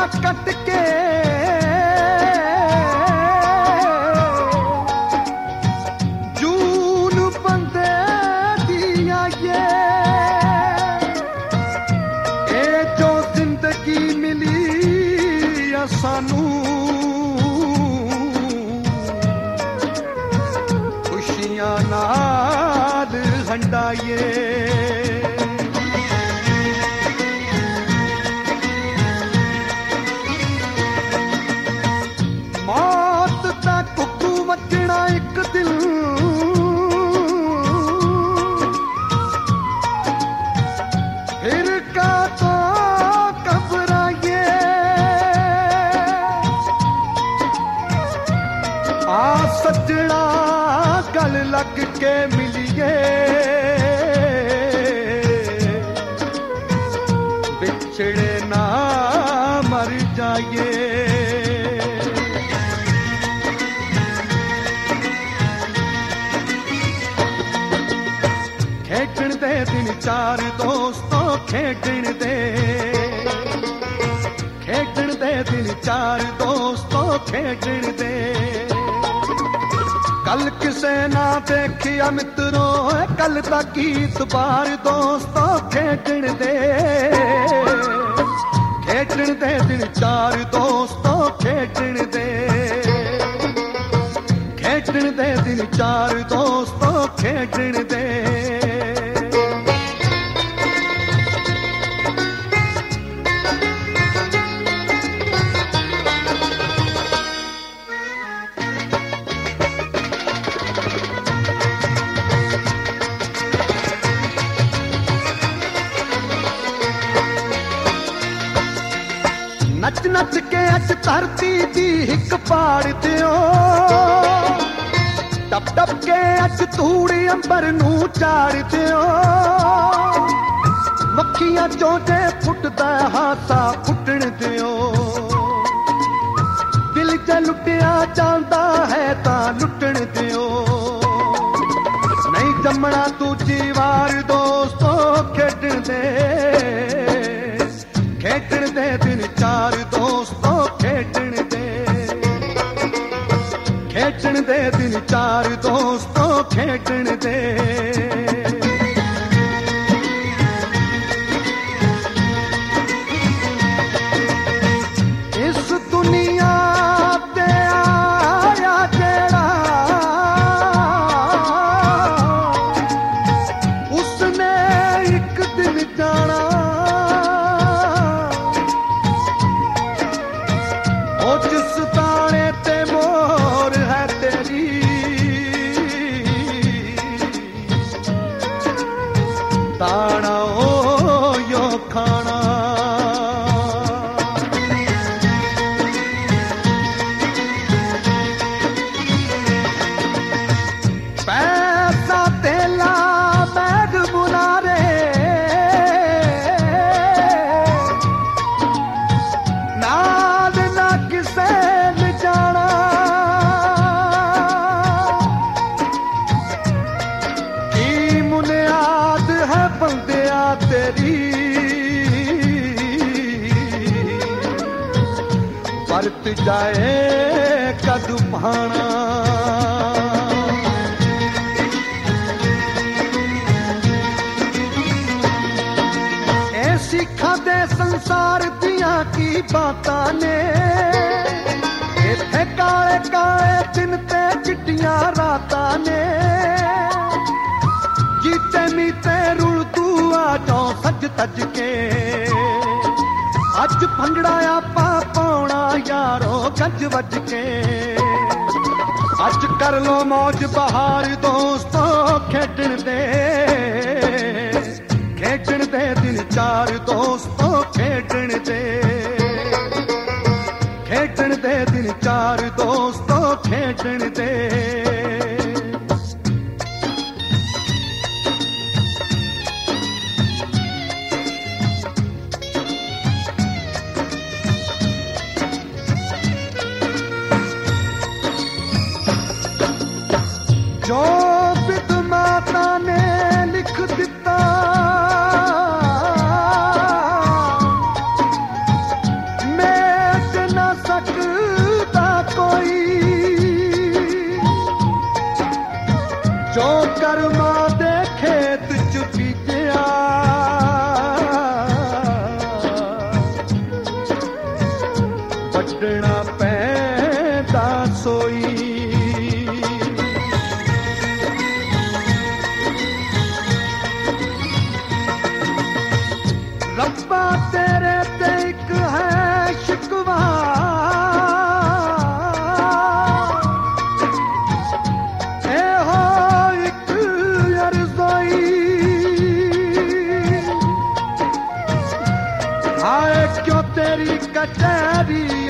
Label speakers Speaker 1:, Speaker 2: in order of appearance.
Speaker 1: cut के जून बंदे दिया ये जो जिंदगी मिली या सानू खुशियां नाल हंडाइए एक दिल फिर का तो घबराइए आ सजना गल लग के मिलिए बिछड़े ना मर जाइए खेडण दे दिन चार दोस्तों खेडण दे दिन चार दोस्तों खेडण दे कल किसे ना देखिया मित्रों कल दा गीत बार दोस्तों खेडण दे दिन चार दोस्तों खेडण दे दिन चार दोस्तों खेडण दे नच नच के अच धरती दी हिक पाड़ दियो टप टप के अच धूड़ी अंबर नू चाड़ दियो मक्खियां चोंजे फुटदा हासा फुटण दियो दिल च लुटिया जांदा है तां लुटण दियो नहीं जमना दूजी वार दोस्तों खेडण दे दिन चार दोस्तों खेडण दे दिन चार दोस्तों खेडण दे इस दुनिया ते आया जेड़ा उसने एक दिन जाना जिस ताने ते मोर है तेरी ताना ओ यो खाना पैसा तेला बैग बुलारे तेरी परत जाए कद भाना ऐसी खादे संसार दिया की बातां ने इत्थे काले काले दिन ते चिट्टियां रातां ने जीते मीते रुल तू आ जाओ सज तज के अज भंगड़ा आपा पाउणा यारो गज वज के अज कर लो मौज बहार दोस्तों खेडण दे दिन चार दोस्तों खेडण दे दिन चार दोस्तों खेडण दे जो विधमाता ने लिख दिता मैं कचहरी